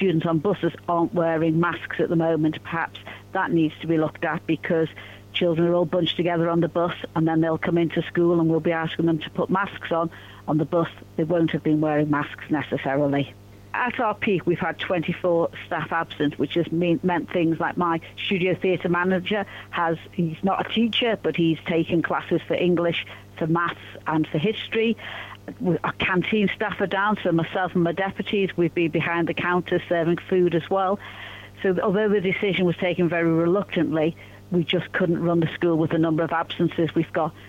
students on buses aren't wearing masks at the moment. Perhaps that needs to be looked at, because children are all bunched together on the bus, and then they'll come into school and we'll be asking them to put masks on the bus. They won't have been wearing masks necessarily. At our peak, we've had 24 staff absent, which has meant things like my studio theatre manager he's not a teacher, but he's taken classes for English, for maths and for history. Our canteen staff are down, so myself and my deputies, we've been behind the counter serving food as well. So although the decision was taken very reluctantly, we just couldn't run the school with the number of absences we've got.